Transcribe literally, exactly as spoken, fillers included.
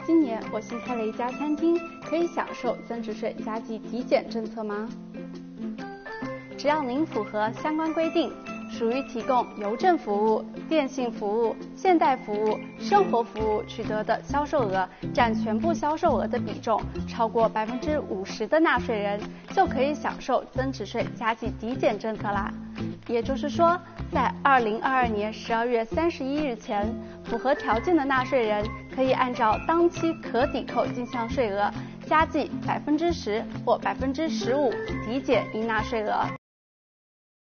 今年我新开了一家餐厅，可以享受增值税加计抵减政策吗？只要您符合相关规定，属于提供邮政服务、电信服务、现代服务、生活服务取得的销售额占全部销售额的比重超过百分之五十的纳税人，就可以享受增值税加计抵减政策啦。也就是说，在二零二二年十二月三十一日前，符合条件的纳税人可以按照当期可抵扣进项税额加计百分之十或百分之十五抵减应纳税额。